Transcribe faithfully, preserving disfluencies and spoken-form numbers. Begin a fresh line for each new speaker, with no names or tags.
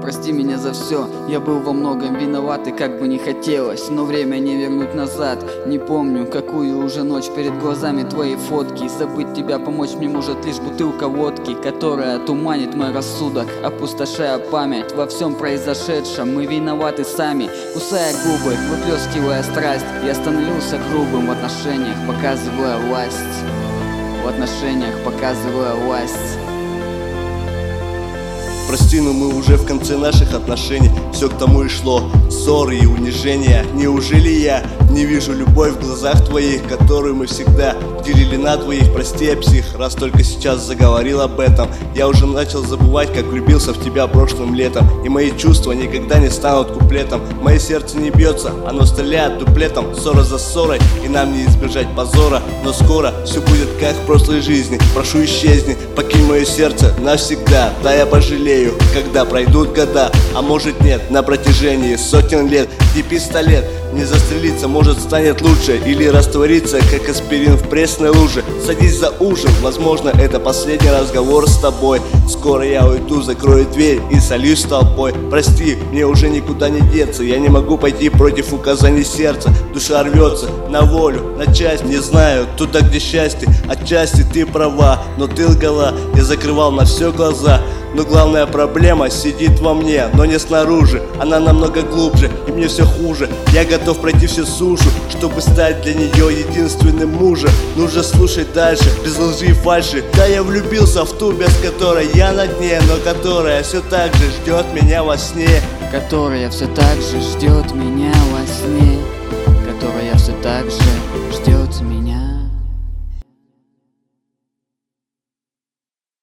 прости меня за все. Я был во многом виноват и как бы не хотелось, но время не вернуть назад. Не помню, какую уже ночь, перед глазами твои фотки. Забыть тебя помочь мне может лишь бутылка водки, которая туманит мой рассудок, опустошая память во всем произошедшем. Мы виноваты сами, кусая губы, выплескивая страсть. Я становился грубым в отношениях, показывая власть. В отношениях показывая власть.
Прости, но мы уже в конце наших отношений. Все к тому и шло, ссоры и унижения. Неужели я не вижу любовь в глазах твоих, которую мы всегда делили на двоих? Прости, я псих, раз только сейчас заговорил об этом. Я уже начал забывать, как влюбился в тебя прошлым летом. И мои чувства никогда не станут куплетом. Мое сердце не бьется, оно стреляет дуплетом. Ссора за ссорой, и нам не избежать позора. Но скоро все будет как в прошлой жизни. Прошу, исчезни, покинь мое сердце навсегда. Да, я пожалею, когда пройдут года, а может нет, на протяжении сотен лет. И пистолет не застрелиться, может станет лучше, или раствориться, как аспирин в пресной луже. Садись за ужин, возможно это последний разговор с тобой. Скоро я уйду, закрою дверь и сольюсь с толпой. Прости, мне уже никуда не деться, я не могу пойти против указаний сердца. Душа рвется на волю, на часть, не знаю, туда где счастье. Отчасти ты права, но ты лгала, я закрывал на все глаза. Но главная проблема сидит во мне, но не снаружи. Она намного глубже, и мне все хуже. Я готов пройти всю сушу, чтобы стать для нее единственным мужем. Нужно слушать дальше, без лжи и фальши. Да, я влюбился в ту, без которой я на дне, но которая все так же ждет меня во сне.
Которая все так же ждет меня во сне.